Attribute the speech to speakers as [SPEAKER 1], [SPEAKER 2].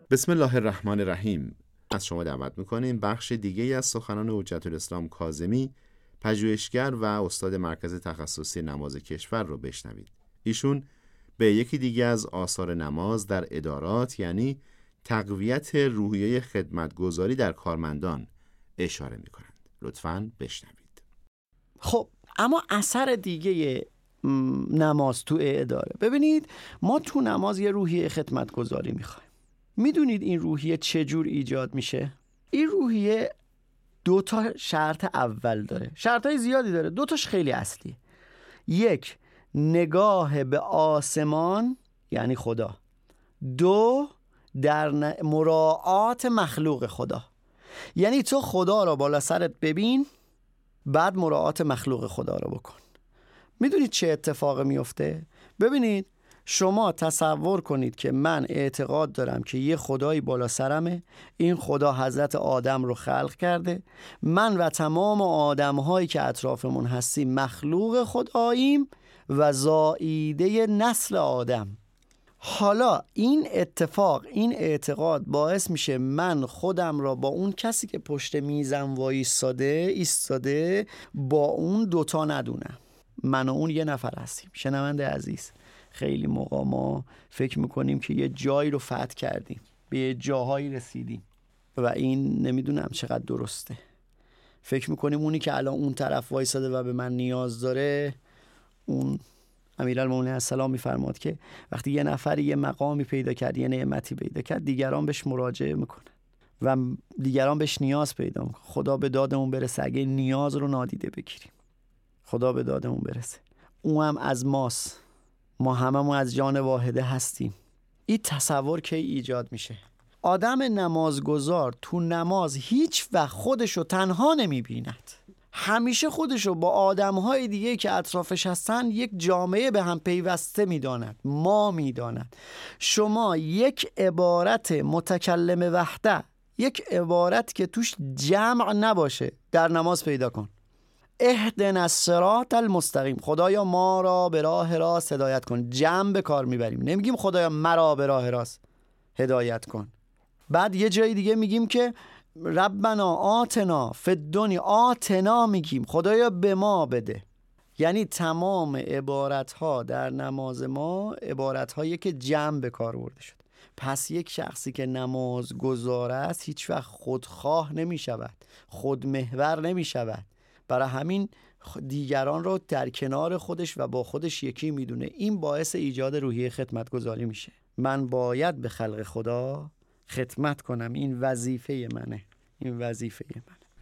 [SPEAKER 1] بسم الله الرحمن الرحیم. از شما دعوت میکنیم بخش دیگه از سخنان حجت الاسلام کاظمی، پژوهشگر و استاد مرکز تخصصی نماز کشور رو بشنوید. ایشون به یکی دیگه از آثار نماز در ادارات، یعنی تقویت روحیه خدمتگزاری در کارمندان، اشاره میکنند. لطفاً بشنوید.
[SPEAKER 2] خب اما اثر دیگه نماز تو اداره، ببینید ما تو نماز یه روحیه خدمتگزاری میخوایم. میدونید این روحیه چجور ایجاد میشه؟ این روحیه 2 شرط اول داره، شرطهای زیادی داره، 2 خیلی اصلیه. 1 نگاه به آسمان یعنی خدا، 2 در مراعات مخلوق خدا، یعنی تو خدا را بالا سرت ببین، بعد مراعات مخلوق خدا را بکن. میدونید چه اتفاق میفته؟ ببینید شما تصور کنید که من اعتقاد دارم که یه خدایی بالا سرمه، این خدا حضرت آدم رو خلق کرده، من و تمام آدم‌هایی که اطرافمون هستیم مخلوق خداییم و زائیده نسل آدم. حالا این اتفاق، این اعتقاد باعث میشه من خودم را با اون کسی که پشت میزم ایستاده با اون 2 ندونم. من و اون یه نفر هستیم. شنونده عزیز، خیلی موقع ما فکر میکنیم که یه جایی رو فتح کردیم، به یه جاهایی رسیدیم و این نمیدونم چقدر درسته. فکر میکنیم اونی که الان اون طرف وایساده و به من نیاز داره، اون امیرالمومنین السلام میفرماد که وقتی یه نفر یه مقامی پیدا کرد، یه نعمتی پیدا کرد، دیگران بهش مراجعه میکنن و دیگران بهش نیاز پیدا میکنن. خدا به دادمون برسه اگه نیاز رو نادیده بگیریم. خدا به دادمون برسه. اون هم از ماست، ما هممون از جان واحده هستیم. این تصور که ایجاد میشه، آدم نمازگزار تو نماز هیچ وقت خودشو تنها نمیبیند، همیشه خودشو با آدمهای دیگه که اطرافش هستن یک جامعه به هم پیوسته میداند، ما میداند. شما یک عبارت متکلم وحده، یک عبارت که توش جمع نباشه در نماز پیدا کن. اهدنا الصراط المستقیم، خدایا ما را به راه راست هدایت کن. جمع به کار میبریم، نمیگیم خدایا مرا به راه راست هدایت کن. بعد یه جای دیگه میگیم که ربنا آتنا فی الدنیا، آتنا میگیم خدایا به ما بده. یعنی تمام عبارتها در نماز ما عبارتهایی که جمع به کار برده شد. پس یک شخصی که نمازگزار است هیچ وقت خودخواه نمیشود، خودمحور نمیشود. برای همین دیگران رو در کنار خودش و با خودش یکی میدونه. این باعث ایجاد روحیه خدمتگزاری میشه. من باید به خلق خدا خدمت کنم، این وظیفه منه، این وظیفه منه.